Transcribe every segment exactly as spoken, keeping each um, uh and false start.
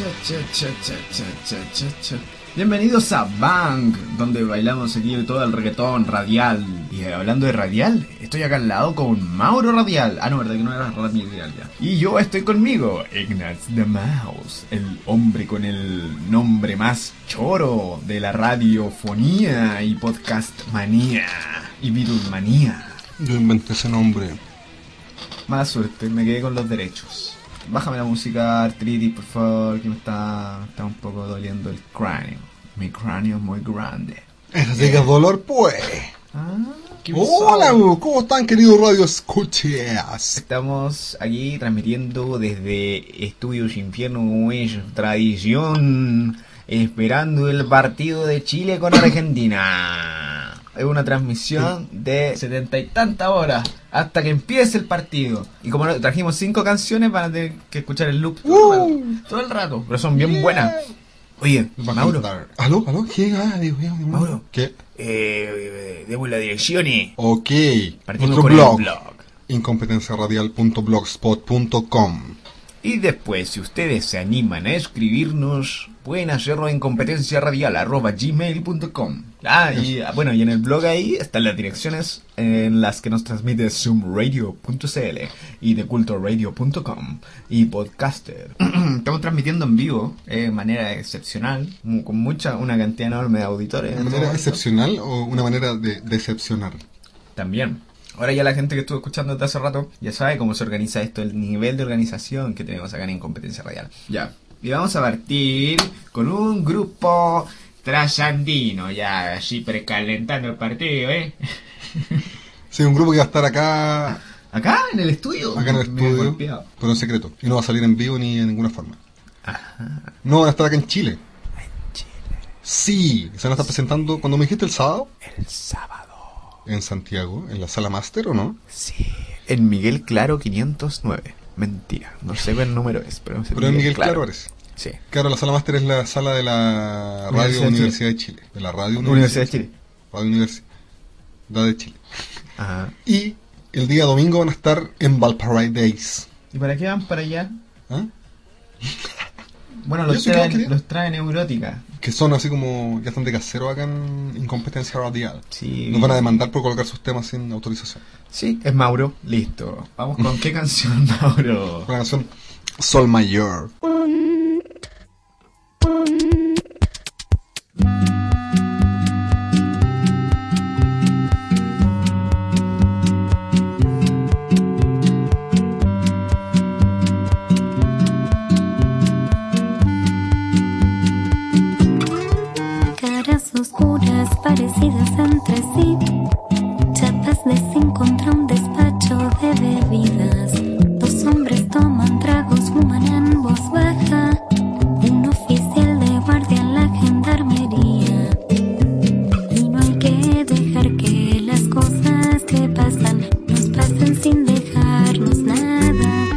cha, cha, cha, cha, cha, cha, cha. Bienvenidos a Bang, donde bailamos aquí todo el reggaetón radial. Y hablando de radial, estoy acá al lado con Mauro Radial. Ah, no, verdad que no era Radial ya. Y yo estoy conmigo, Ignaz the Mouse, el hombre con el nombre más choro de la radiofonía y podcast manía y Beatles manía. Yo inventé ese nombre. Mala suerte, me quedé con los derechos. Bájame la música, Artritis, por favor, que me está, está un poco doliendo el cráneo. Mi cráneo es muy grande. Eso sí que es dolor, pues. Ah, Hola, ¿cómo están, queridos radio escuchas? Estamos aquí transmitiendo desde Estudios Infierno, como es tradición, esperando el partido de Chile con Argentina. Es una transmisión de setenta y tantas horas hasta que empiece el partido. Y como trajimos cinco canciones, van a tener que escuchar el loop todo, uh, el, rato, todo el rato. Pero son bien yeah. buenas. Oye, Mauro. ¿Aló? ¿Aló? ¿Qué? Ah, Dios mío, Mauro. ¿Qué? Eh, demos la dirección y... Ok. Partimos Nuestro con blog. el blog. incompetencia radial punto blogspot punto com. Y después, si ustedes se animan a escribirnos, pueden hacerlo en competencia radial arroba gmail punto com. Ah, y bueno, y en el blog ahí están las direcciones en las que nos transmite zoom radio punto c l y de culto radio punto com y Podcaster. Estamos transmitiendo en vivo de eh, manera excepcional, con mucha, una cantidad enorme de auditores. ¿De manera excepcional o una manera de decepcionar? También. Ahora ya la gente que estuvo escuchando desde hace rato ya sabe cómo se organiza esto, el nivel de organización que tenemos acá en Incompetencia Radial. Ya. Y vamos a partir con un grupo trasandino, ya así precalentando el partido, ¿eh? Sí, un grupo que va a estar acá... ¿Acá? ¿En el estudio? Acá en el estudio, pero en secreto. Y no va a salir en vivo ni de ninguna forma. Ajá. No, van a estar acá en Chile. En Chile. Sí, se van a estar presentando, cuando me dijiste el sábado. El sábado. En Santiago, en la Sala Máster, ¿o no? Sí, en Miguel Claro quinientos nueve. Mentira, no sé qué número es, pero es Pero en Miguel Claro eres. Sí. Claro, la Sala Máster es la sala de la Radio Universidad, Universidad de Chile. De la Radio Universidad, Universidad de Chile. Radio Universidad de Chile. Ajá. Y el día domingo van a estar en Valparaiso Days. ¿Y para qué van para allá? ¿Ah? Bueno, los traen, los traen Neurótica. Que son así como, ya están de casero acá en Incompetencia Radial. Sí. Nos van a demandar por colocar sus temas sin autorización. Sí, es Mauro. Listo. Vamos con qué canción, Mauro. Con la canción Sol Mayor. Oscuras parecidas entre sí, chapas de zinc contra un despacho de bebidas. Dos hombres toman tragos, fuman en voz baja. Un oficial de guardia en la gendarmería. Y no hay que dejar que las cosas que pasan nos pasen sin dejarnos nada.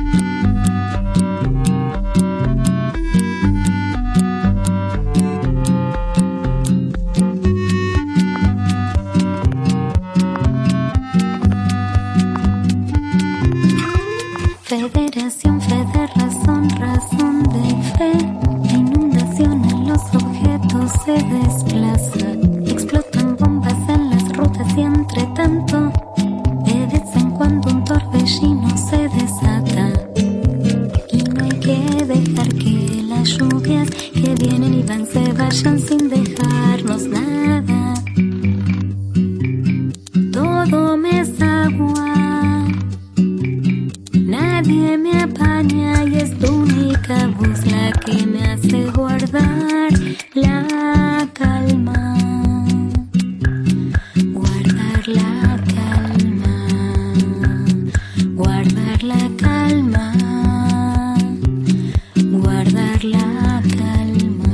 Federación, fe de razón, razón de fe. Inundación en los objetos se desplaza. Explotan bombas en las rutas y entre tanto, de vez en cuando un torbellino se desata. Y no hay que dejar que las lluvias que vienen y van se vayan sin dejarnos nada. Todo me es agua. Nadie me apaña y es tu única voz la que me hace guardar la calma. Guardar la calma. Guardar la calma. Guardar la calma.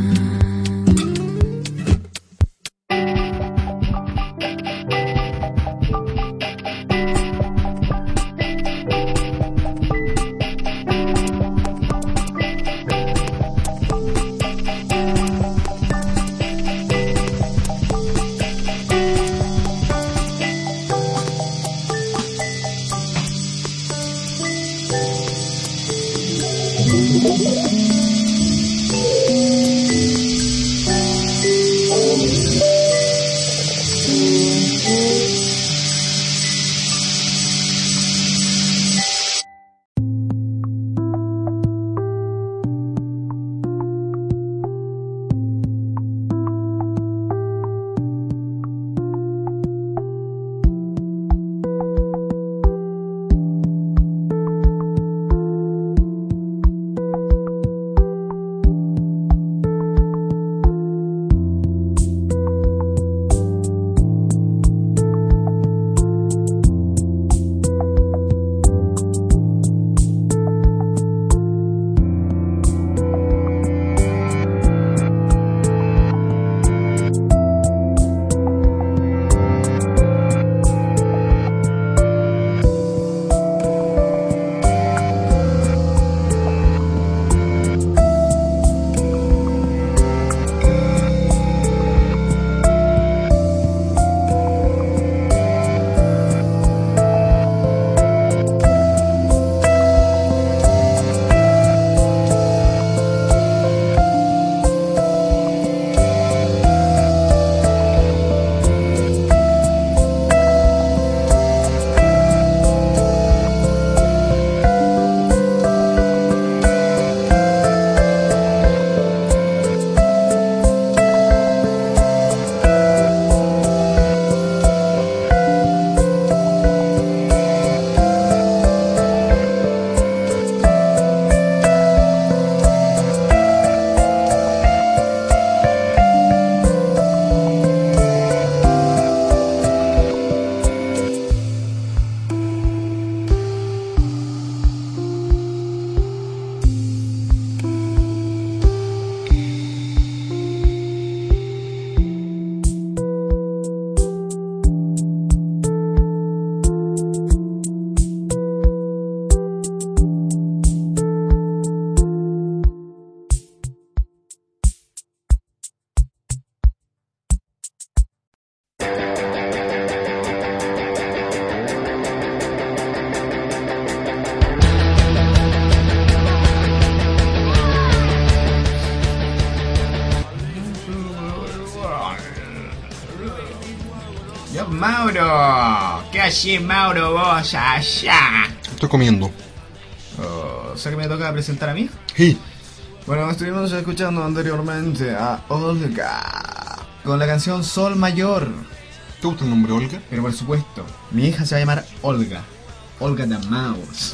Yo, Mauro. ¿Qué haces, Mauro, vos allá? Estoy comiendo. Oh, o sea que me toca presentar a mí. Sí. Bueno, estuvimos escuchando anteriormente a Olga con la canción Sol Mayor. ¿Te gusta el nombre Olga? Pero por supuesto, mi hija se va a llamar Olga. Olga Damaus.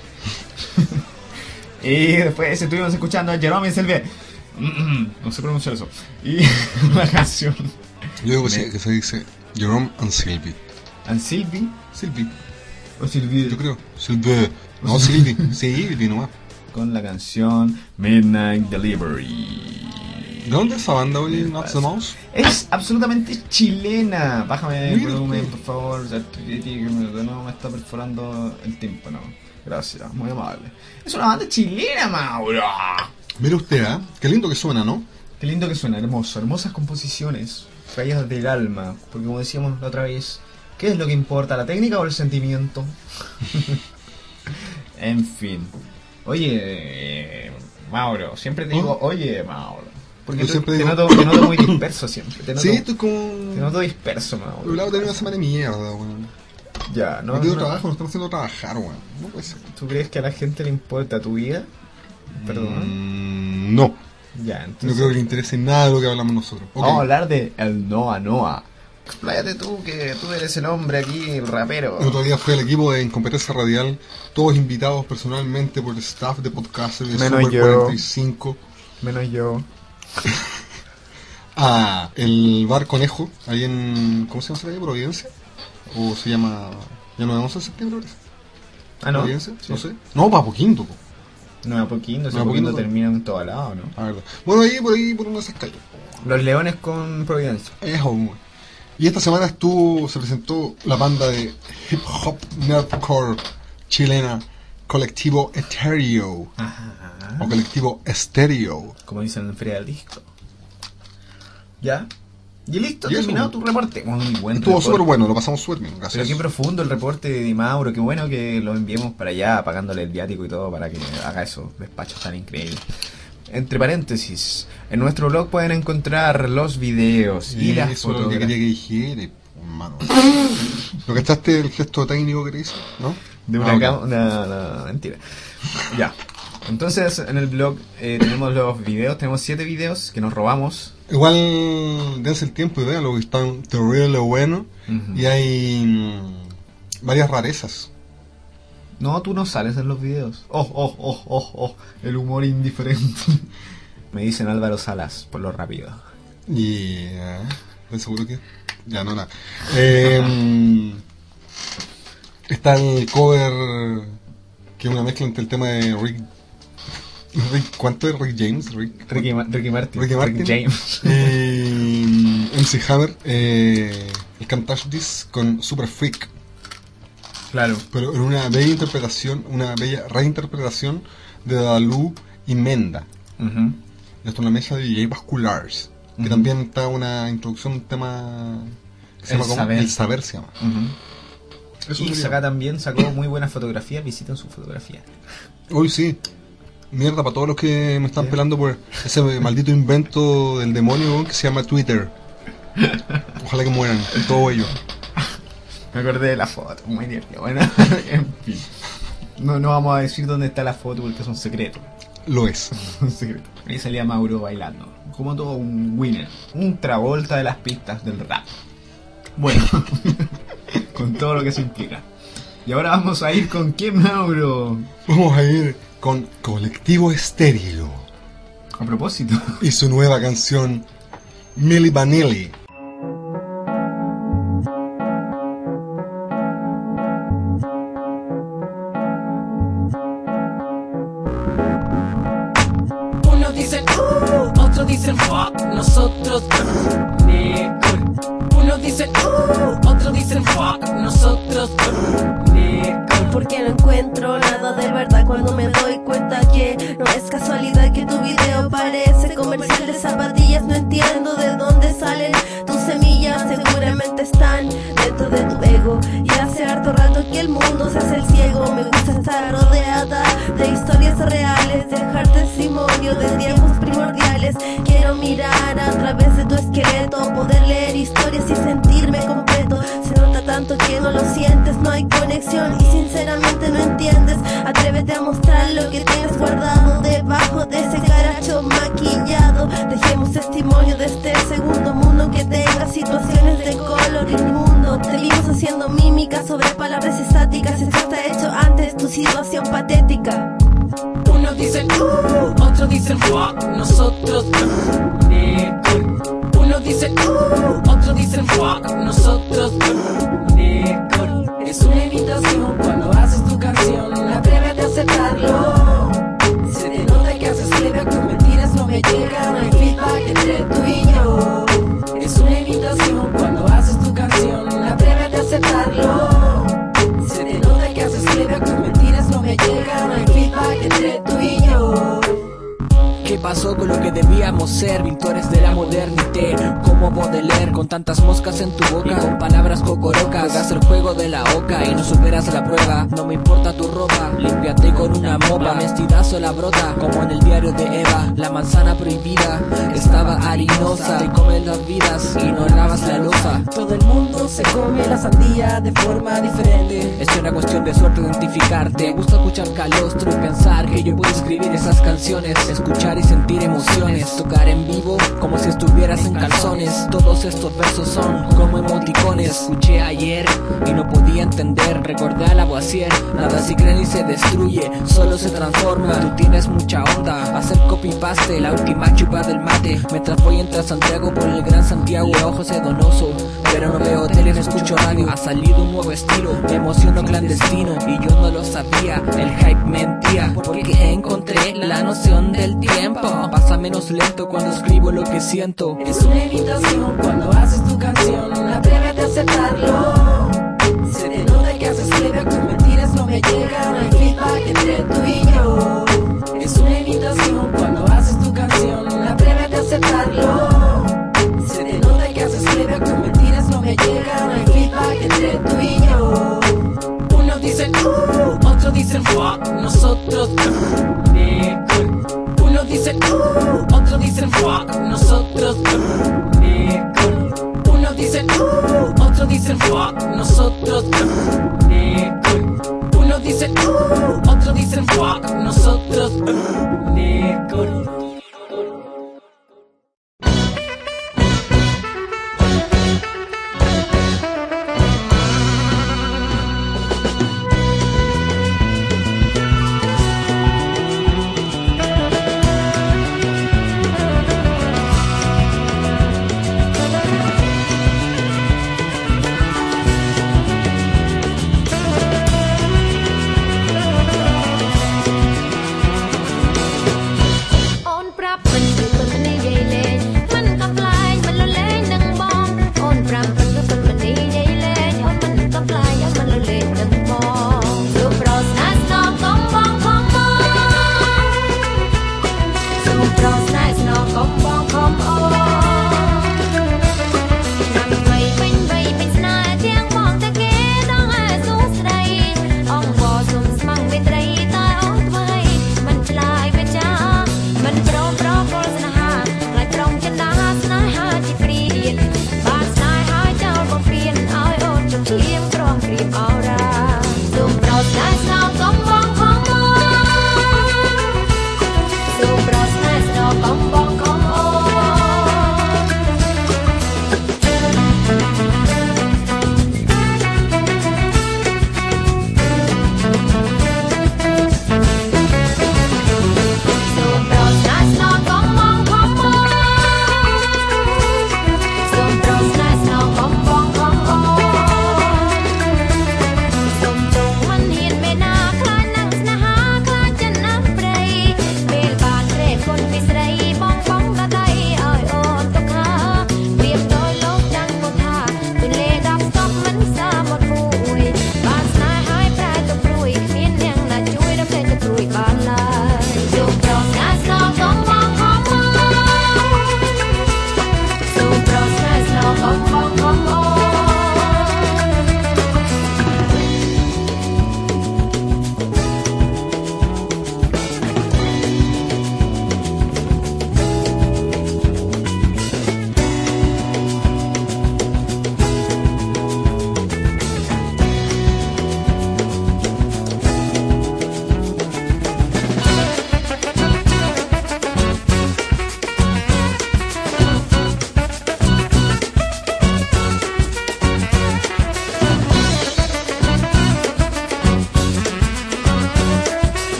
Y después estuvimos escuchando a Jerome Selve. No sé pronunciar eso. Y la canción. Yo digo que, se, que se dice Jerome and Sylvie. ¿And Sylvie? Sylvie. ¿O Sylvie? Yo creo. Sylvie. No, Sylvie. Sylvie nomás. Con la canción Midnight Delivery. ¿De dónde es esa banda, oye? Not the Mouse. Es absolutamente chilena. Bájame el Mira volumen, usted. por favor. De nuevo me está perforando el tímpano. Gracias, muy amable. Es una banda chilena, Mauro. Mira usted, ¿eh? Qué lindo que suena, ¿no? Qué lindo que suena, hermoso. Hermosas composiciones, traídas del alma. Porque como decíamos la otra vez, ¿qué es lo que importa, la técnica o el sentimiento? En fin. Oye, eh, Mauro, siempre te digo, oye, Mauro. Porque Yo tú- siempre te, digo- noto, te noto muy disperso siempre. Te noto, Sí, estoy como... te noto disperso, Mauro. Por un lado tengo una semana de mierda, weón. Ya, ¿no? No tengo no- trabajo, nos están haciendo trabajar, weón. No puede ser. ¿Tú crees que a la gente le importa tu vida? Perdón. Mm, no. Ya, No entonces... creo que le interese nada de lo que hablamos nosotros. Ok. Vamos a hablar de el Noa Noa. Expláyate tú, que tú eres el hombre aquí, el rapero. El otro día fue el equipo de Incompetencia Radial, todos invitados personalmente por el staff de podcast de Menos Super yo. cuarenta y cinco Menos yo. a el Bar Conejo, ahí en... ¿Cómo se llama esa calle? ¿Providencia? ¿O se llama... ya no vamos en septiembre, parece? Ah, ¿no? ¿Providencia? Sí. No sé. No, para Poquinto, po. No, a poquito, si No, a a poquito poquito. termina en todo lado, ¿no? La verdad. Bueno, ahí, por ahí, por una de esas calles. Los Leones con Providencia. Eso, weón. Y esta semana estuvo, se presentó la banda de hip hop nerdcore chilena, Colectivo Etereo, Ajá. o Colectivo Estéreo. Como dicen en Feria del Disco. ¿Ya? ¿Y listo? Y eso, ¿Terminado weón. tu reporte? Muy buen Estuvo reporte. súper bueno, lo pasamos súper bien, Pero gracias. qué profundo el reporte de Mauro, qué bueno que lo enviemos para allá, pagándole el viático y todo para que haga esos despachos tan increíbles. Entre paréntesis, en nuestro blog pueden encontrar los videos y Y las eso es lo que fotografías. quería que dijera, hermano. ¿Lo cachaste el gesto técnico que te hice? ¿No? De una Ah, ok. cama. No, no, mentira. Ya. Entonces, en el blog eh, tenemos los videos, tenemos siete videos que nos robamos. Igual dense el tiempo y veanlo, que están terrible bueno. Ujú. Y hay mm, varias rarezas. No, tú no sales en los videos. Oh, oh, oh, oh, oh. El humor indiferente. Me dicen Álvaro Salas, por lo rápido. Y... eh, ¿estás seguro que? Ya, no, nada. Eh, está el cover, que es una mezcla entre el tema de Rick... Rick ¿Cuánto es Rick James? Rick, Ricky, Ma- Ricky Martin. Ricky Martin. James. Eh, M C Hammer, eh, el Cantash This con Super Freak. Claro. Pero en una bella interpretación, una bella reinterpretación de Dalú y Menda. Ujú. Esto es una mesa de D J Vasculars. Que Ujú. también está una introducción, un tema que se El llama como saber. El Saber se llama. Ujú. Eso Y sería. acá también sacó muy buenas fotografías, visiten su fotografía. Uy, sí. Mierda para todos los que me están ¿Qué? pelando por ese maldito invento del demonio, weón, que se llama Twitter. Ojalá que mueran, todos ellos. Me acordé de la foto, muy divertido. Bueno, en fin. No, no vamos a decir dónde está la foto porque es un secreto. Lo es. Un secreto. Ahí salía Mauro bailando. Como todo un winner. Un Travolta de las pistas del rap. Bueno, con todo lo que se implica. Y ahora vamos a ir con ¿qué, Mauro? Vamos a ir con Colectivo Estéreo A propósito. y su nueva canción Milli Vanilli. Unos dicen uh, otros dicen fuck, nosotros uh, mejor. Unos dicen uh, otros dicen fuck, nosotros uh, mejor. Porque no encuentro nada de verdad cuando me doy cuenta que no es casualidad que tu video parece comercial de zapatillas. No entiendo de dónde salen tus semillas, seguramente están dentro de tu ego. Y hace harto rato que el mundo se hace el ciego. Me gusta estar rodeada de historias reales, dejar testimonio de tiempos primordiales. Quiero mirar a través de tu esqueleto, poder leer historias y sentirme completo. hay conexión y sinceramente no entiendes. Atrévete a mostrar lo que tienes guardado debajo de ese caracho maquillado. Dejemos testimonio de este segundo mundo que tenga situaciones de color inmundo. Te vimos haciendo mímica sobre palabras estáticas. Esto está hecho antes, tu situación patética. Unos dicen uh, otros dicen fuck, nosotros uh, mejor. Unos dicen uh, otros dicen fuck, nosotros uh, mejor. Es una invitación cuando haces tu canción, atrévete a aceptarlo. Se te nota que haces playback, tus mentiras no me llegan, no hay feedback entre tú y yo. Es una invitación cuando haces tu canción, atrévete a aceptarlo. Se te nota que haces playback, tus mentiras no me llegan, no hay feedback entre tú y yo. ¿Qué pasó con lo que debíamos ser? Pintores de la modernité, como Baudelaire, con tantas moscas en tu boca y con palabras cocorocas. Juegas el juego de la oca y no superas la prueba. No me importa tu ropa, límpiate con una mopa. La honestidad sola brota, como en el diario de Eva. La manzana prohibida estaba harinosa. Te comes las vidas y no lavas la loza. Todo el mundo se come la sandía de forma diferente. Es una cuestión de suerte identificarte. Me gusta escuchar Calostro y pensar que yo puedo escribir esas canciones, escuchar y sentir emociones, tocar en vivo como si estuvieras en calzones. Todos estos versos son como emoticones. Escuché ayer y no podía entender. Recordé a Lavoisier, nada se cree ni se destruye, solo se transforma. Tú tienes mucha onda, hacer copy paste, la última chupa del mate. Mientras voy entre Santiago por el Gran Santiago, de ojos de donoso, pero no veo tele, no escucho radio. Ha salido un nuevo estilo, me emociono clandestino y yo no lo sabía, el hype mentía, porque encontré la noción del tiempo. Pasa menos lento cuando escribo lo que siento. Es una invitación cuando haces tu canción, atrévete a aceptarlo. Se te nota que haces playback, tus mentiras no me llegan, no hay feedback entre tú y yo. Es una invitación cuando haces tu canción, atrévete a aceptarlo. Se te nota que haces playback, tus mentiras no me llegan, no hay feedback entre tú y yo. Unos dicen uh, otros dicen fuck, nosotros uh, mejor. Unos dicen uh, otros dicen fuck, nosotros uh, mejor. Unos dicen uh, otros dicen fuck, nosotros uh, mejor. Unos dicen uh, otros dicen fuck, nosotros uh, mejor.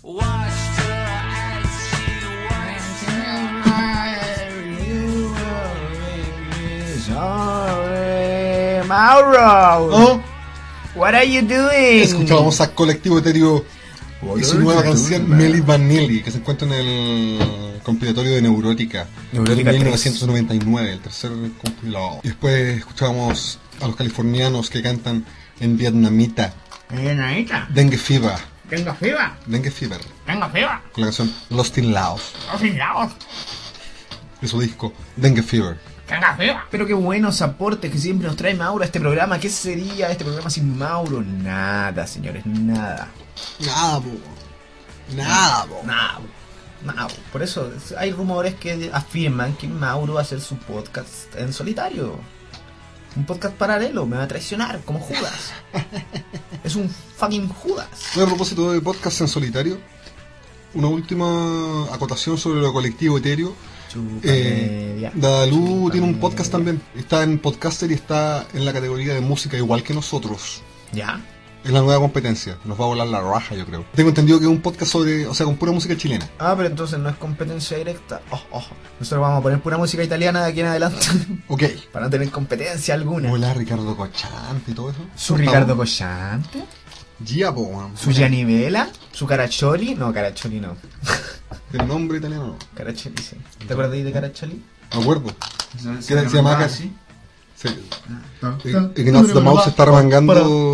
watched her as she Sorry, Mauro. ¿Oh? What are you doing? Escuchábamos a Colectivo Etéreo y su nueva canción Milli Vanilli, que se encuentra en el compilatorio de Neurótica, Neurótica mil novecientos noventa y nueve, el tercer compilado. Y después escuchábamos a los californianos que cantan en vietnamita Eh, Naita, Dengue Fever, tengo fiebre, Dengue Fever, tengo fiebre, con la canción Lost in Laos, los hinchados, de su disco Dengue Fever. tengo fiebre. Pero qué buenos aportes que siempre nos trae Mauro a este programa. ¿Qué sería este programa sin Mauro? Nada, señores, nada. Nada, po. Nada, po. Nada, nada. Por eso hay rumores que afirman que Mauro va a hacer su podcast en solitario. Un podcast paralelo, me va a traicionar como Judas. Es un fucking Judas. Bueno, a propósito de podcast en solitario, una última acotación sobre lo colectivo etéreo. Eh, Chupamedia. Dadalú tiene un Chupamedia. podcast también. Está en Podcaster y está en la categoría de música igual que nosotros. ¿Ya? Es la nueva competencia. Nos va a volar la raja, yo creo. Tengo entendido que es un podcast sobre, o sea, con pura música chilena. Ah, pero entonces no es competencia directa. Oh, oh. Nosotros vamos a poner pura música italiana de aquí en adelante. Ok. Para no tener competencia alguna. Hola, Ricardo Cochante y todo eso. Su Ricardo Collante. Gia, po, weón. Su Gianivela. Su Caraccioli. No, Caraccioli no. El nombre italiano no. Caraccioli, sí. ¿Te acuerdas de Caraccioli? Me acuerdo. ¿Se ¿Qué se llama acá? Sí. Ignacio de Mouse está remangando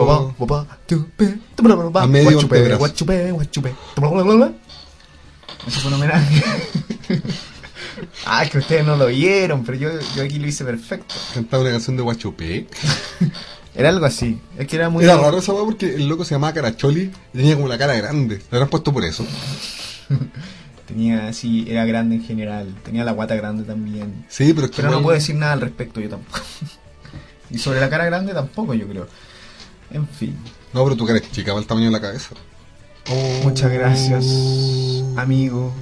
a medio Guachupé, antebrazo. guachupé, guachupé. Eso fue un homenaje. Ah, es que ustedes no lo vieron, pero yo, yo aquí lo hice perfecto. Cantaba una canción de Guachupé. Era algo así. Es que era muy. Era raro esa weá porque el loco se llamaba Caracholi y tenía como la cara grande. Le habrán puesto por eso. Tenía así, era grande en general. Tenía la guata grande también. Sí, pero es que Pero no igual- puedo decir nada al respecto, yo tampoco. Y sobre la cara grande tampoco, yo creo. En fin. No, pero tu cara es chica, va el tamaño de la cabeza. Oh. Muchas gracias, amigo.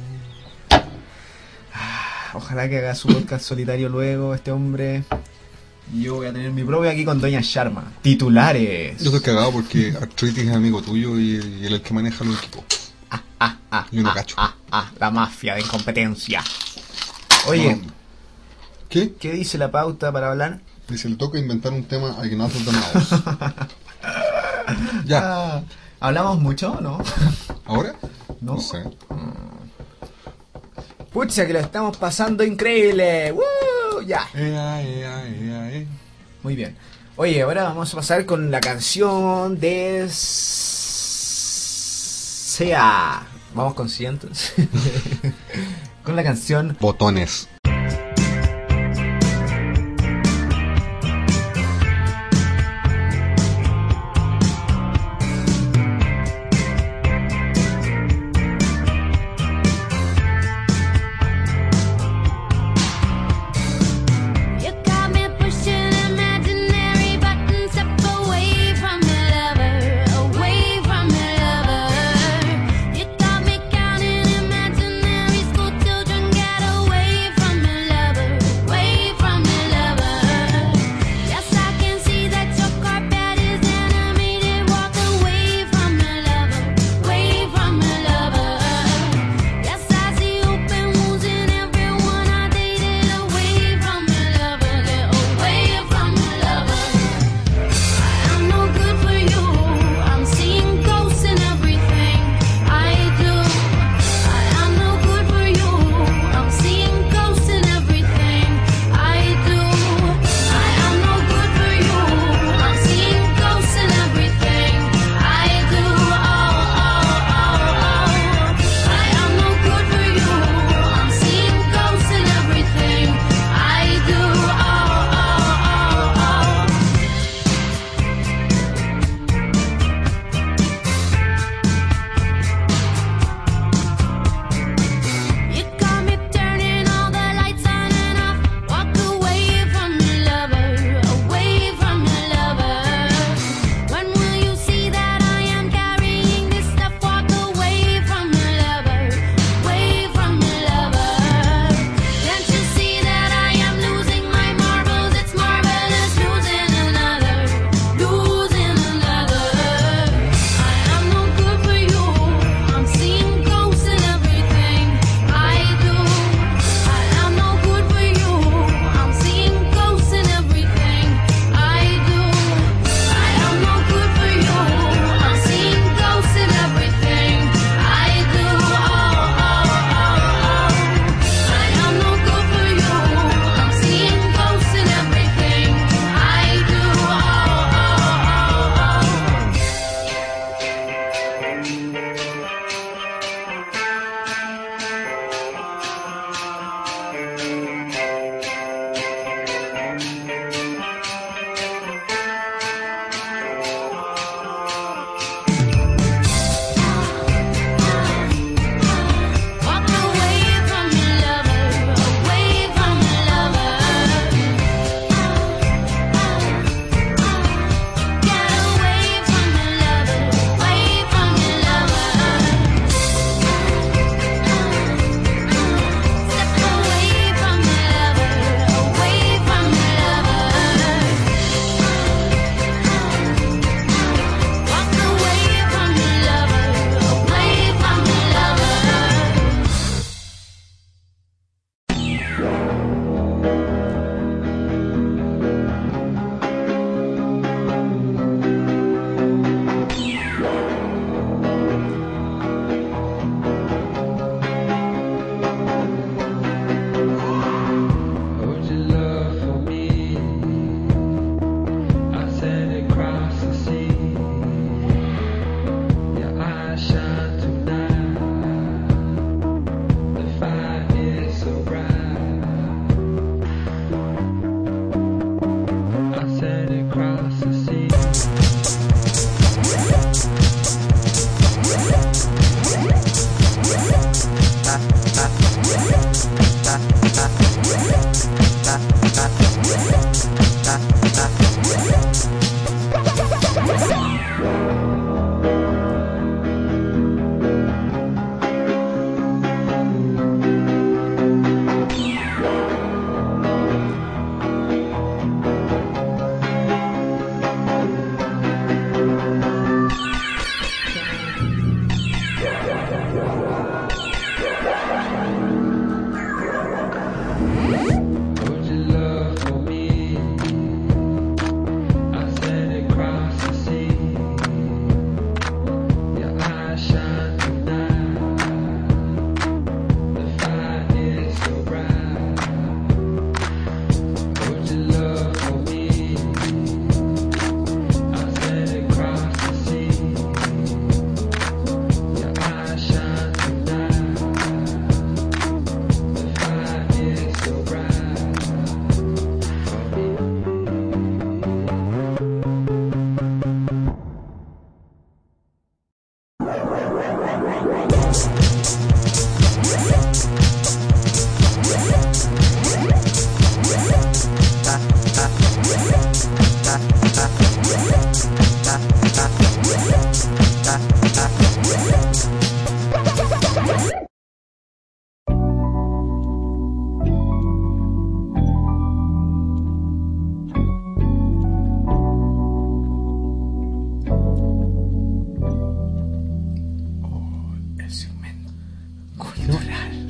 Ah, ojalá que haga su podcast solitario luego, este hombre. Y yo voy a tener mi propio aquí con Doña Sharma. Titulares. Yo estoy cagado porque Arthritis es amigo tuyo y, y él es el que maneja los equipos. Ah, ah, Yo no ah, cacho. ah, ah, la mafia de incompetencia. Oye, ¿Qué? ¿qué dice la pauta para hablar? Dice, le toca inventar un tema a Ignacio de Mouse. Ya. Ah, ¿hablamos mucho o no? ¿Ahora? No. No sé. Pucha, que lo estamos pasando increíble. ¡Woo! Ya. Ea, ea, ea, ea. Muy bien. Oye, ahora vamos a pasar con la canción de Sea. Vamos conscientes. Con la canción Botones. You got me pushing imaginary buttons, step away from your lover, away from your lover. You got me counting imaginary school children, get away from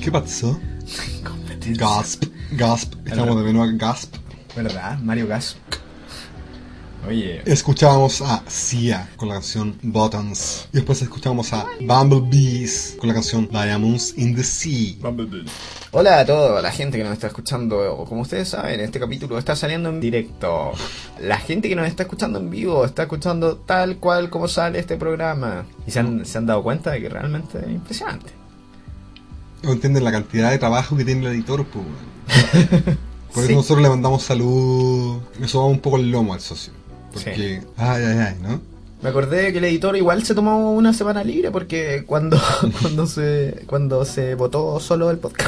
¿Qué pasó? Competencia. Gasp, Gasp. Estamos de nuevo a Gasp. ¿Verdad? Mario Gas. Oye. Escuchábamos a Sia con la canción Buttons. Y después escuchábamos a Bumblebees con la canción Diamonds in the Sea. Hola a toda la gente que nos está escuchando. Como ustedes saben, este capítulo está saliendo en directo. La gente que nos está escuchando en vivo está escuchando tal cual como sale este programa. Y se han, se han dado cuenta de que realmente es impresionante. No entienden la cantidad de trabajo que tiene el editor, pues. Por eso Sí. nosotros le mandamos salud. Le sobamos un poco el lomo al socio. Porque, Sí. ay, ay, ay, ¿no? Me acordé que el editor igual se tomó una semana libre porque cuando cuando se cuando se votó solo el podcast,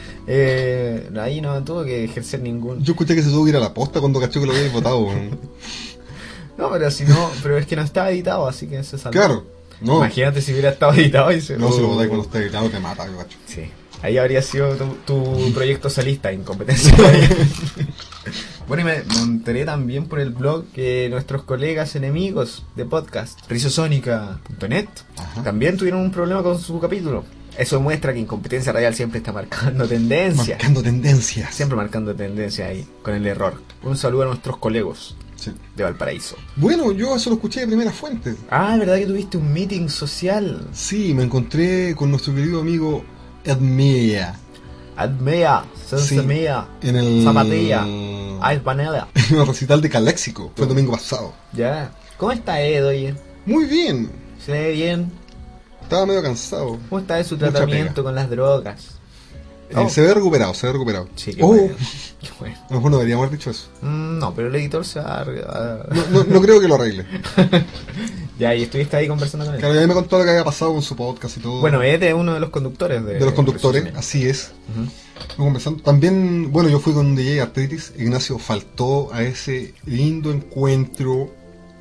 eh, ahí no tuvo que ejercer ningún... Yo escuché que se tuvo que ir a la posta cuando cachó que lo había votado, weón. No, pero si no, pero es que no estaba editado, así que se salvó. Claro, no. Imagínate si hubiera estado editado y se... No, si lo Oh. votáis cuando está editado te mata, yo cacho. Sí, ahí habría sido tu, tu proyecto solista, incompetencia. Bueno, y me, me enteré también por el blog que nuestros colegas enemigos de podcast, rizosónica punto net, Ajá. también tuvieron un problema con su capítulo. Eso demuestra que Incompetencia Radial siempre está marcando tendencia. Marcando tendencias. Siempre marcando tendencia ahí, con el error. Un saludo a nuestros colegos Sí. de Valparaíso. Bueno, yo eso lo escuché de primera fuente. Ah, ¿verdad que tuviste un meeting social? Sí, me encontré con nuestro querido amigo Edmea Admea, Sensemea, en el Zapatilla, Ice Vanilla. en el recital de Caléxico. Fue el domingo pasado. Ya. ¿Cómo está Ed, oye? Muy bien. ¿Se ve bien? Estaba medio cansado. ¿Cómo está su Mucha tratamiento pega. con las drogas? Eh, Oh. se ve recuperado, se ve recuperado. Sí, qué Oh, bueno. Qué bueno. a lo mejor no deberíamos haber dicho eso. Mm, no, pero el editor se va a... a- No, no, no creo que lo arregle. Ya, y estuviste ahí conversando con él. Claro, ya me contó lo que había pasado con su podcast y todo. Bueno, Ed es uno de los conductores de... de los conductores, Rizosónica. así es. Ujú. Estuve conversando. También, bueno, yo fui con D J Arthritis. Ignacio faltó a ese lindo encuentro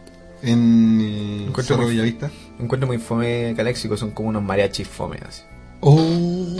en eh, Encuentro Cerro muy- Bellavista. Encuentro muy fome caléxico, son como unos mariachis fome así. Oh,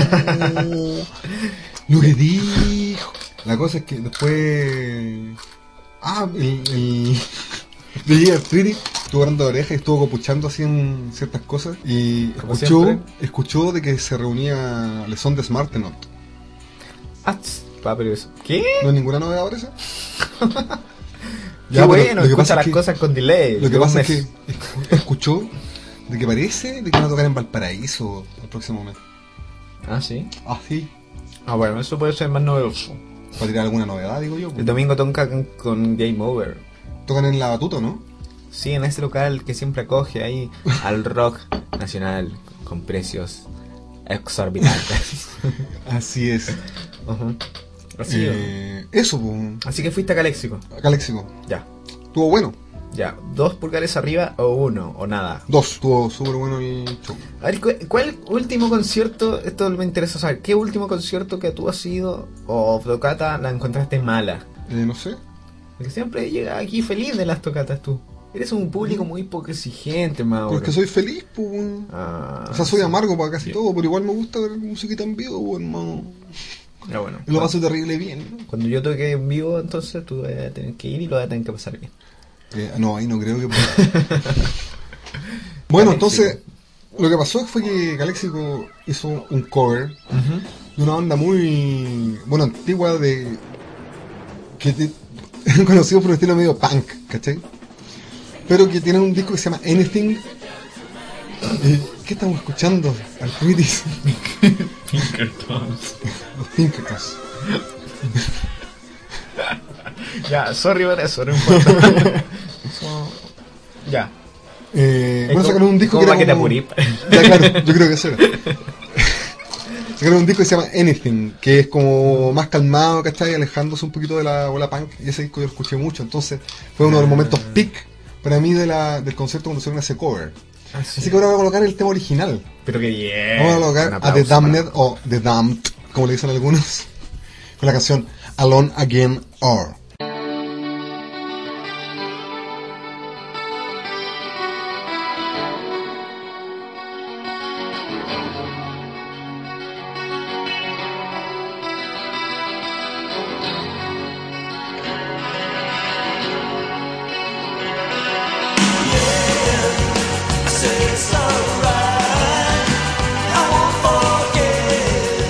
lo que dijo. La cosa es que después. Ah, el. el D J Arthritis estuvo agarrando la oreja y estuvo copuchando así en ciertas cosas. Y Como escuchó, siempre. escuchó de que se reunía Le Son de Smartenot. Ah, tss, pa, pero eso... ¿Qué? ¿No hay ninguna novedad por eso? Qué Ya, pero bueno, lo que escucha pasa las es que- cosas con delay. Lo que de un pasa es mes. que escu- escuchó de que parece de que van a tocar en Valparaíso el próximo mes. Ah, sí. Ah, sí. Ah, bueno, eso puede ser más novedoso. Para tirar alguna novedad, digo yo. El pues. domingo tocan con Game Over. Tocan en la Batuta, ¿no? Sí, en ese local que siempre acoge ahí al rock nacional con precios exorbitantes. Así es. Ujú. Así, Eh, eso, pues. Así que fuiste a Caléxico. Caléxico. Ya, Estuvo bueno. ya. ¿Dos pulgares arriba o uno? O nada. Dos. Estuvo súper bueno el show. A ver, ¿cu- ¿cuál último concierto? Esto me interesa saber. ¿Qué último concierto que tú has ido o tocata la encontraste mala? Eh, no sé. Porque siempre llega aquí feliz de las tocatas tú. Eres un público muy poco exigente, Mauro. Pero es que soy feliz, pues. Ah, O sea, soy sí. amargo para casi Sí. todo, pero igual me gusta ver musiquita en vivo, pues, hermano. Ya, bueno. Y lo paso terrible bien. Cuando yo toque en vivo, entonces tú vas a tener que ir y lo vas a tener que pasar bien. Eh, no, ahí no creo que pueda. Bueno, entonces, lo que pasó fue que Caléxico hizo un cover de una banda muy, bueno, antigua de... que te, conocido por un estilo medio punk, ¿cachai? Pero que tiene un disco que se llama Anything. Eh, ¿Qué estamos escuchando? Arthritis. Pinkertons. Los Pinkertons. Ya, sorry por eso, no importa. So- ya. Eh, Es bueno, como- sacaron un disco como que para era que te como- apurís. Ya, claro, yo creo que eso era. Sacaron un disco que se llama Anything, que es como más calmado, ¿cachai? Alejándose un poquito de la bola punk, y ese disco yo lo escuché mucho, entonces fue uno de los momentos peak para mí de la, del concierto cuando hicieron ese cover. Ah, sí. Así que ahora voy a colocar el tema original. Pero que bien. Vamos a Un colocar a aplauso The para- Damned o The Damned, como le dicen algunos, con la canción Alone Again Or. It's alright. I won't forget.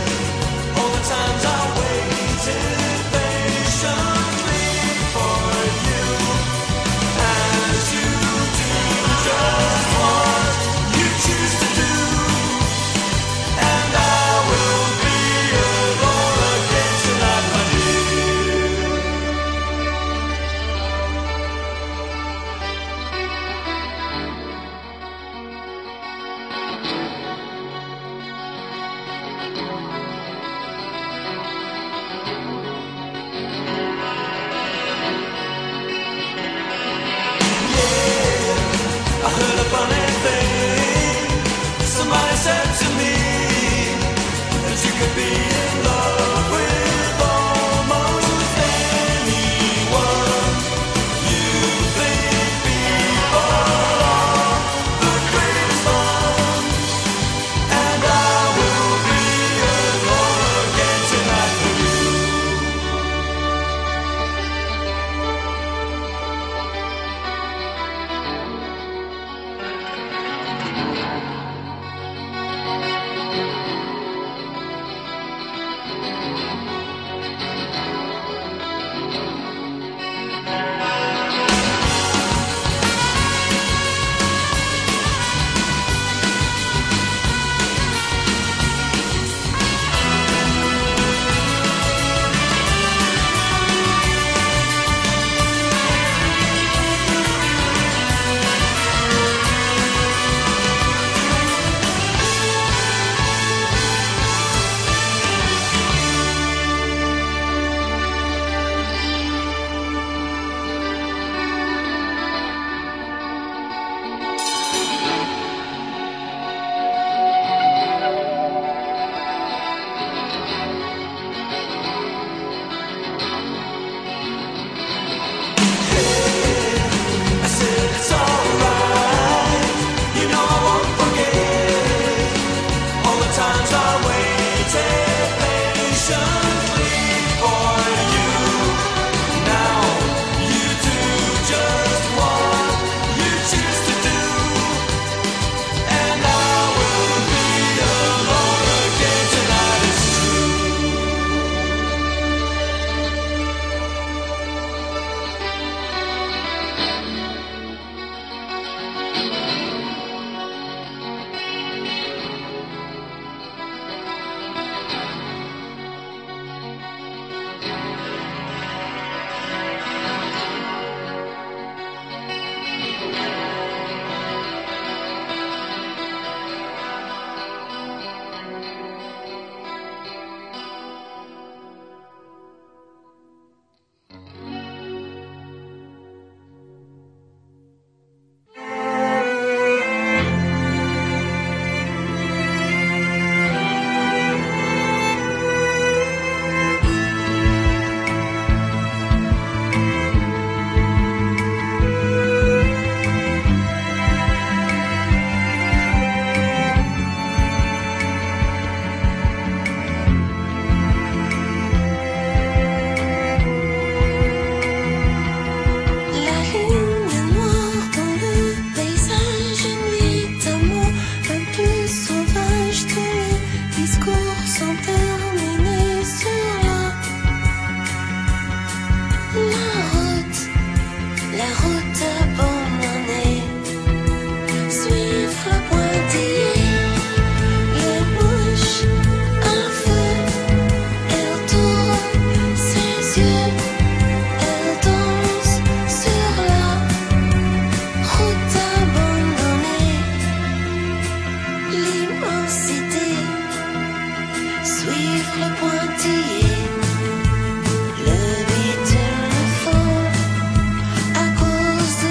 Le bitume fond à cause de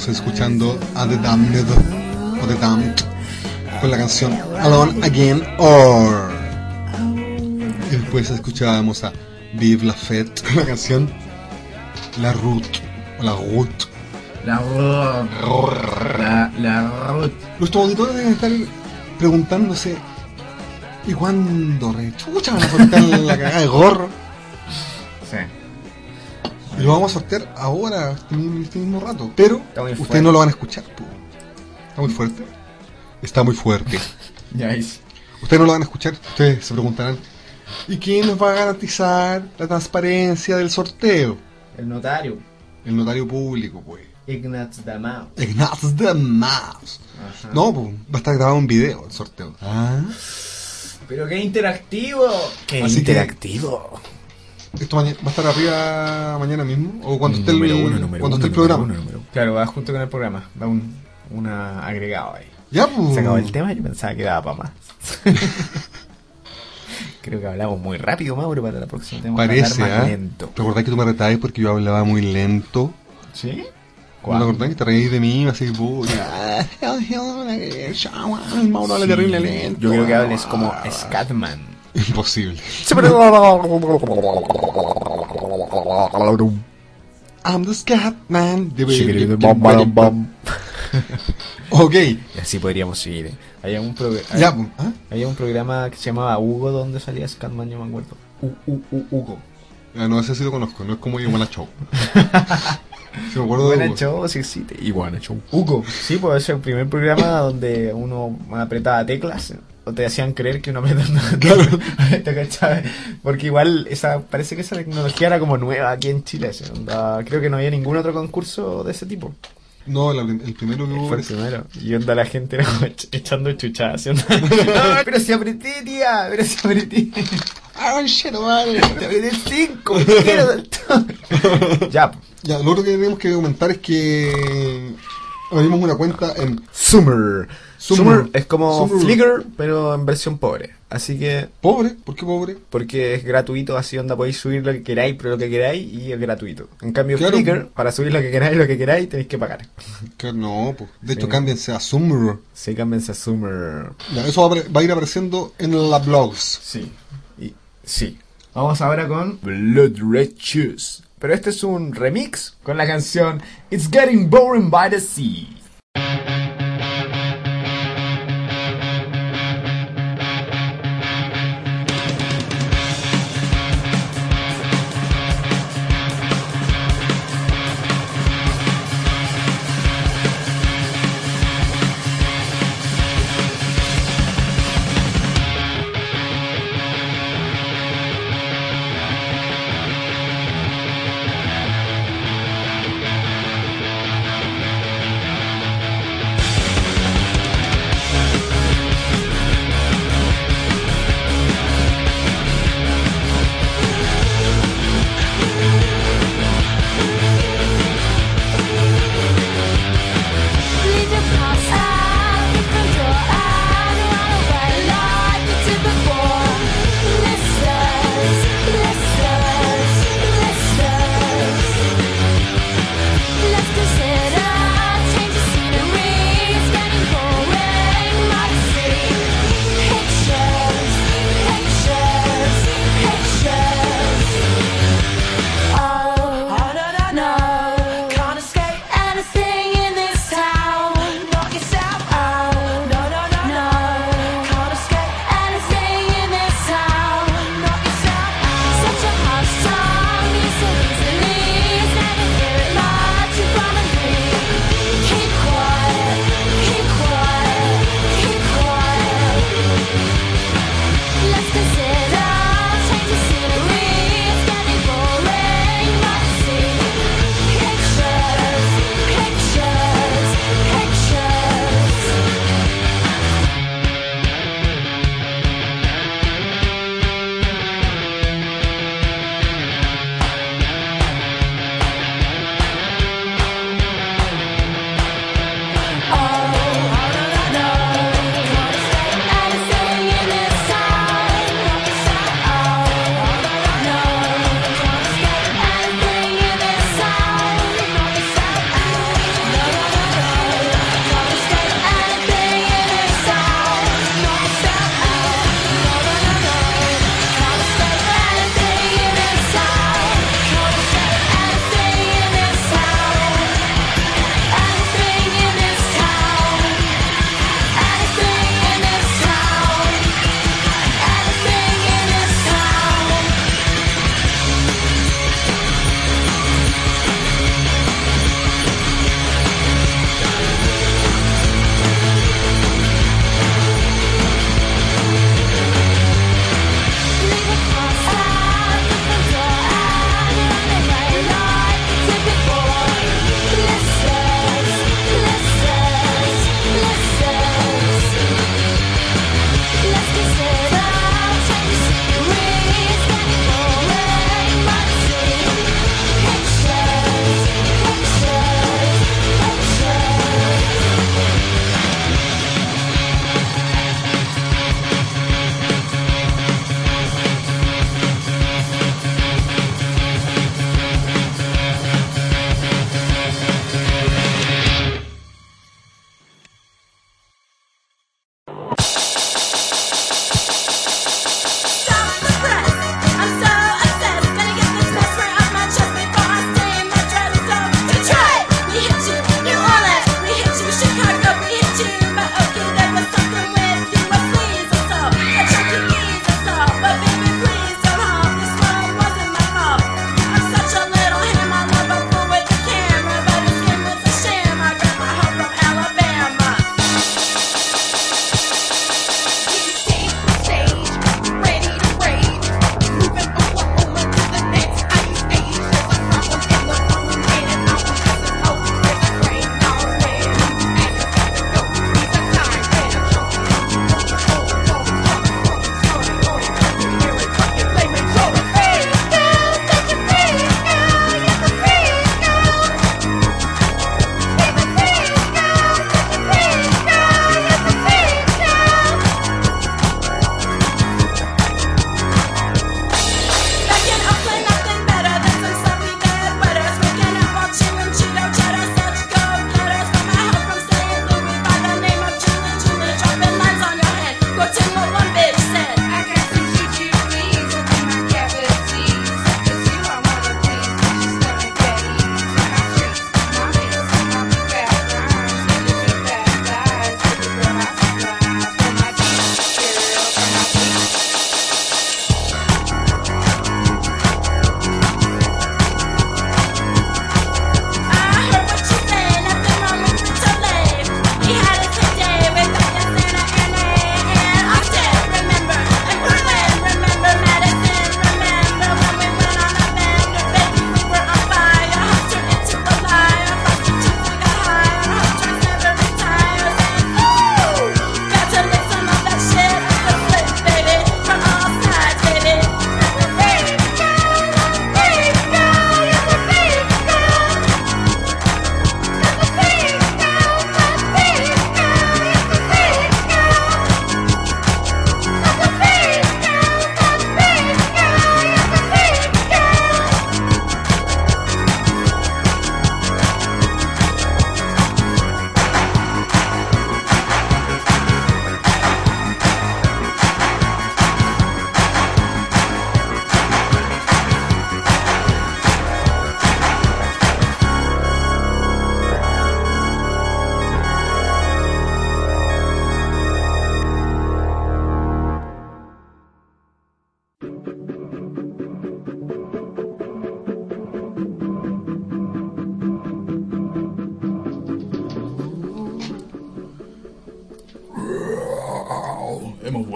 Estamos escuchando a The Damned o The Damned con la canción Alone Again Or. Y después escuchábamos a Vive la Fête con la canción La Route o La Route. La Ruth. La, la Ruth. Nuestros auditores deben estar preguntándose: ¿y cuándo rechucha van a sortear la cagada de gorro? Sí. Y lo vamos a sortear ahora, este mismo, este mismo rato. Pero ustedes fuerte. No lo van a escuchar, po. ¿Está muy fuerte? Está muy fuerte. Ya es. Ustedes no lo van a escuchar. Ustedes se preguntarán: ¿y quién nos va a garantizar la transparencia del sorteo? El notario. El notario público, pues. Ignaz Damau. Ignaz Damau. No, pues va a estar grabado un video el sorteo. Ah. Pero qué interactivo. Qué Así interactivo. ¿Esto mañana, va a estar arriba mañana mismo? ¿O cuando esté el, número uno, número cuando uno, esté el programa? Número uno, número uno. Claro, va junto con el programa. Va un una agregado ahí. Ya, pues. Se acabó el tema y yo pensaba que daba para más. Creo que hablamos muy rápido, Mauro, para la próxima. Tenemos Parece, que hablar más ¿eh? lento. ¿Te acordás que tú me retabas porque yo hablaba muy lento? ¿Sí? ¿No te acordás que te reís de mí? Así, puta. El Mauro habla terrible lento. Yo creo que hables como Scatman. Imposible. I'm the Scatman. Ok. Y así podríamos seguir. Había un, progr Ya, ¿Ah? Había un programa que se llamaba Hugo donde salía Scatman, yo me acuerdo. U -U -U Hugo. Ah, no, ese sí lo conozco, no es como Iguana Show. Sí, me acuerdo Buena de Hugo. Show, sí existe. Iguana Show. Hugo. Sí, pues ese es el primer programa donde uno apretaba teclas o te hacían creer que uno apretaba Claro. ¿Te cachai? Porque igual esa parece que esa tecnología era como nueva aquí en Chile. ¿Sí? Onda, creo que no había ningún otro concurso de ese tipo. No, la, el primero que hubo Fue el parece- primero. Y onda la gente era como ech- echando chuchadas. ¿Sí? Onda, no, pero si apreté, tía. Pero si apreté. Ah, shit, madre. Te apreté el cinco. Quiero saltar. Ya. Ya, lo otro que tenemos que comentar es que abrimos una cuenta en Summer. Summer. Summer es como Summer. Flickr, pero en versión pobre. Así que, pobre. ¿Por qué pobre? porque es gratuito, así onda podéis subir lo que queráis, pero lo que queráis, y es gratuito. En cambio, Claro. Flickr, para subir lo que queráis, lo que queráis, tenéis que pagar. Que no, pues. De hecho, Sí. cámbiense a Summer. Sí, cámbiense a Summer. Ya, eso va a, apare- va a ir apareciendo en la blogs. Sí. Y, sí. Vamos ahora con Blood Red Shoes. Pero este es un remix con la canción It's Getting Boring by the Sea.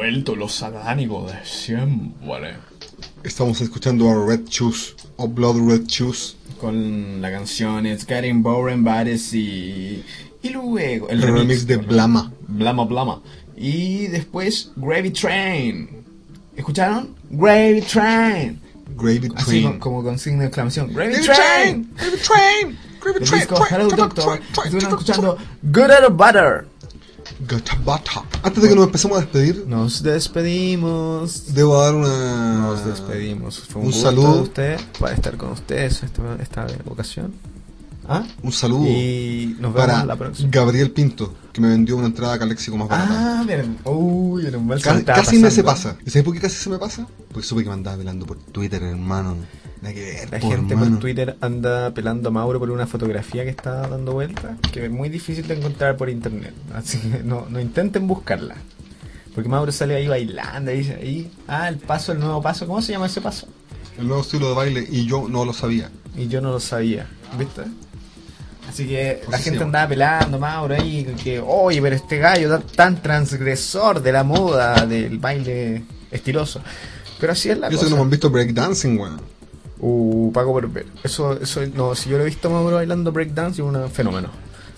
vuelto los satánicos de siempre. Estamos escuchando a Red Shoes, o Blood Red Shoes. Con la canción It's Getting Boring Bodies y... Y luego el, el remix, remix de Blama. Blama Blama. Y después Gravy Train. ¿Escucharon? Gravy Train. Gravy Así Train. Como, como con signo de exclamación. Gravy, Gravy Train. Train. Gravy Train. Gravy El Train. disco Train, Hello train, Doctor. train, train, Estuvieron train, escuchando Good Out of Butter. Gatabata. Antes de que nos empecemos a despedir, Nos despedimos. debo dar una. Nos despedimos. Fue un, un gusto saludo de usted para estar con ustedes esta, esta ocasión. ¿Ah? Un saludo y nos vemos para la próxima. Gabriel Pinto, que me vendió una entrada a Caléxico más barata. Ah, miren. Uy, en un mal Casi, casi me se pasa. ¿Y sabes por qué casi se me pasa? Porque supe que me andaba pelando por Twitter, hermano. Nada que ver, La por gente hermano. por Twitter anda pelando a Mauro por una fotografía que está dando vuelta, que es muy difícil de encontrar por internet. Así que no, no intenten buscarla. Porque Mauro sale ahí bailando y dice ahí, ah, el paso, el nuevo paso. ¿Cómo se llama ese paso? El nuevo estilo de baile, y yo no lo sabía. Y yo no lo sabía, ¿viste? Así que la Sí, gente sí, andaba pelando, Mauro, ahí, que, oye, pero este gallo tan, tan transgresor de la moda, del baile estiloso. Pero así es la Yo sé cosa. que no me han visto breakdancing, weón. Uh, pago por ver. Eso, eso, no, si yo lo he visto a Mauro bailando breakdance, es un fenómeno.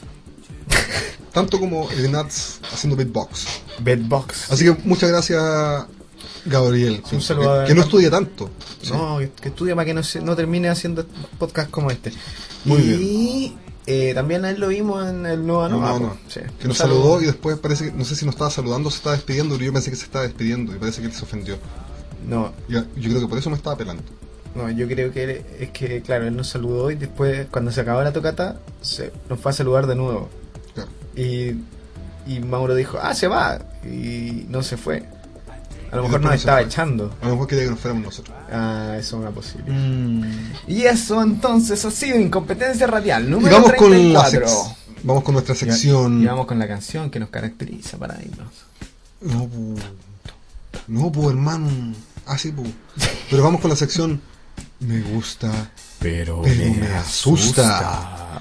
Tanto como Ignatz haciendo beatbox. Bedbox. Así que muchas gracias, Gabriel. Un saludo a- que, que no estudia tanto. Sí. No, que, que estudia para que no, se, no termine haciendo podcast como este. Muy y eh, también a él lo vimos en el nuevo No, Nova, no, po. no. Sí. Que nos Un saludo. saludó y después parece que, no sé si nos estaba saludando o se estaba despidiendo, pero yo pensé que se estaba despidiendo y parece que él se ofendió. No, Y yo creo que por eso me estaba pelando. no, yo creo que él- es que, claro, él nos saludó y después, cuando se acabó la tocata, se, nos fue a saludar de nuevo. Claro. Y, y Mauro dijo, ah, se va. Y no se fue. A lo Y mejor después nos no se estaba fue. echando. A lo mejor quería que nos fuéramos nosotros. Ah, eso es una posibilidad. Y eso entonces ha sido Incompetencia Radial Y número vamos con, treinta y la cuatro. sec- vamos con nuestra Y- sección. Y vamos con la canción que nos caracteriza para irnos. No, pu. No, pu, hermano. Ah, sí, pu. Pero vamos con la sección. Me gusta, Pero, pero me asusta.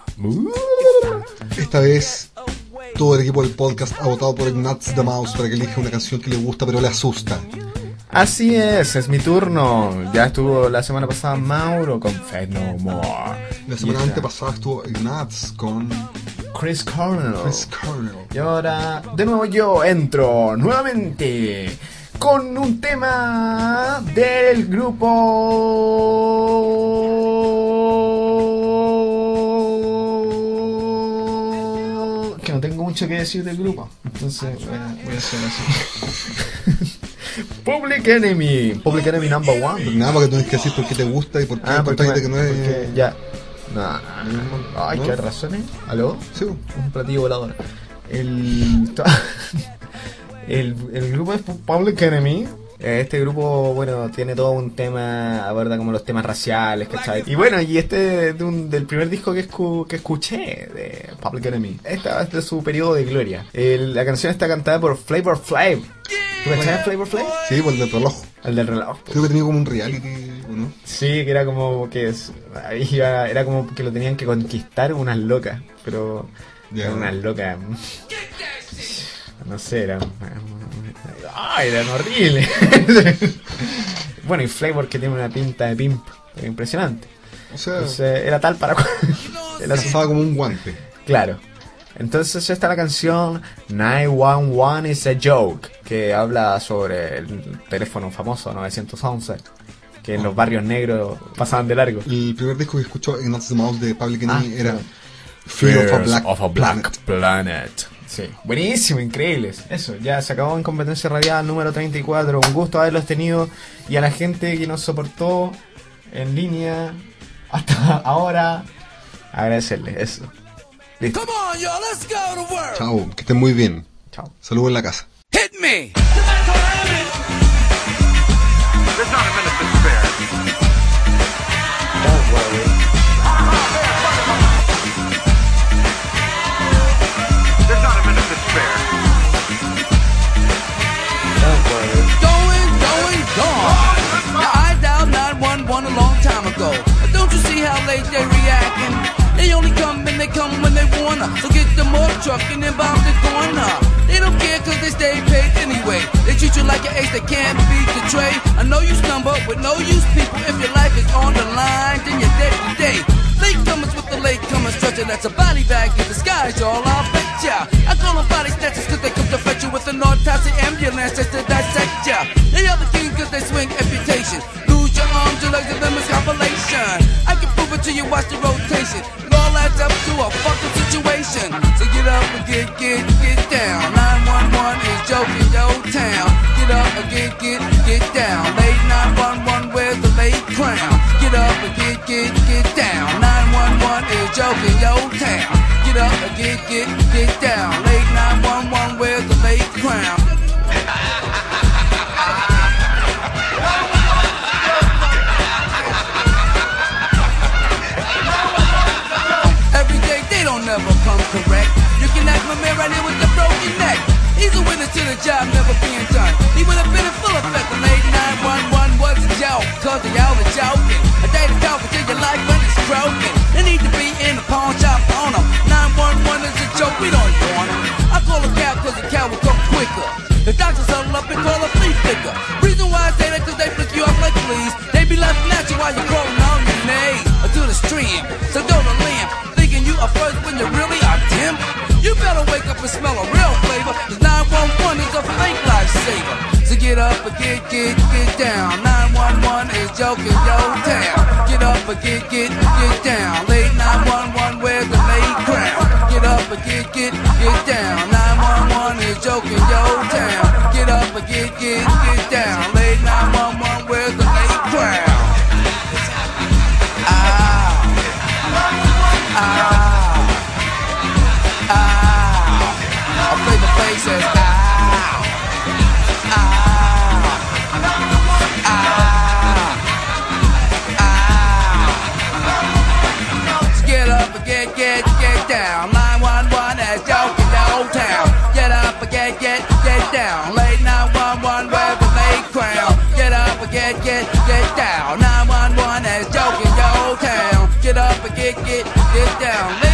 Esta vez todo el equipo del podcast ha votado por Ignatz the Mouse para que elija una canción que le gusta pero le asusta. Así es, es mi turno. Ya estuvo la semana pasada Mauro con Fate No More. La semana Y esta- antepasada estuvo Ignatz con Chris Cornell. Chris Cornell. Y ahora, de nuevo yo entro nuevamente con un tema del grupo... Que no tengo mucho que decir del grupo. Entonces voy a, voy a hacer así. Public Enemy. Public Enemy number one. Nada más que tienes que decir por qué te gusta y por qué Ah, porque, encontraste que no es. porque ya. No, ay, ¿No? qué razones. ¿Aló? Sí, pu. Un platillo volador. El, el, el grupo es Public Enemy. Este grupo, bueno, tiene todo un tema, aborda como los temas raciales, ¿cachai? Y bueno, y este es de un- del primer disco que, escu- que escuché de Public Enemy. Esta es de su periodo de gloria. El- la canción está cantada por Flavor Flav. ¿Tú cachai Flavor Flav? Sí, por el del reloj. El del reloj. Creo que tenía como un reality, ¿o no? Sí, que era como que es, ahí iba- era como que lo tenían que conquistar unas locas, pero Ya. eran unas locas, no sé, eran, ay, eran horribles. Bueno, y Flavor que tiene una pinta de pimp impresionante. O sea, Entonces era tal para cual. Era así. pasaba como un guante. Claro. Entonces está la canción nueve uno uno is a Joke, que habla sobre el teléfono famoso nueve once, que en los barrios negros pasaban de largo. El primer disco que escuchó Ignatz the Mouse de Public Enemy Ah, era claro. Fear of a Black, of a Black Planet. Planet. Sí. Buenísimo, increíbles. Eso, ya se acabó Incompetencia Radial número treinta y cuatro. Un gusto haberlos tenido. Y a la gente que nos soportó en línea hasta ahora, agradecerles eso. Listo. Come on, y'all, let's go to work. Chao, que estén muy bien. Chao. Saludos en la casa. Hit me. There's not a minute to spare. Don't worry. There's not a minute to spare. Don't worry. Going, going, gone. Now I dialed nine one one a long time ago. Don't you see how late they reacting? They only come and they come when they wanna. So get them off truck and then bomb the corner. They don't care cause they stay paid anyway. They like an ace that can't be betrayed. I know you stumble with no use, people. If your life is on the line, then you're dead today. Latecomers with the latecomer stretcher, that's a body bag in disguise, y'all, I'll bet ya. I call them body snatchers cause they come to fetch you with an autopsy ambulance just to dissect ya. They are the king cause they swing amputation. Lose your arms, your legs, and them is compilation. I can prove it to you, watch the rotation. It all adds up to a fucking situation. So get up and get, get, get down. nine one one is joking your town. Get up and get, get, get down. Late nine one one, where's the late crown? Get up and get, get, get down. nine one one is joking your town. Get up and get, get, get down. Late nine one one, where's the late crown? Every day they don't never come correct. You can act my man right here with the broken neck. He's a witness to the job never being done. He would have been in full effect. The late nine one one was a joke, cause they all are joking. A day to talk until your life when it's broken. They need to be in the pawn shop on them. nine one one is a joke, we don't want them. I call a cow cause the cow will come quicker. The doctors huddle up and call a flea flicker. Reason why I say that cause they flick you off like fleas. They be laughing at you while you're crawling on your knees or to the stream. So go to limb, thinking you are first when you really are dim. You better wake up and smell a real flavor, cause nine one one is a fake lifesaver. So get up and get, get, get down. nine one one is joking your town. Get up and get, get, get down. Late nine one one, where's the late crown? Get up and get, get, get down. nine one one is joking your town. Get up and get, get, get down. Late nine one one, where's the late crown? Ah, ah. I play the bass as ow, ow, ow, ow. So get up and get, get, get down. nine one one as joking the old town. Get up and get, get, get down. Late nine one one with the late crown. Get up and get, get, get down. nine one one as joking the old town. Get up and get, get, get down.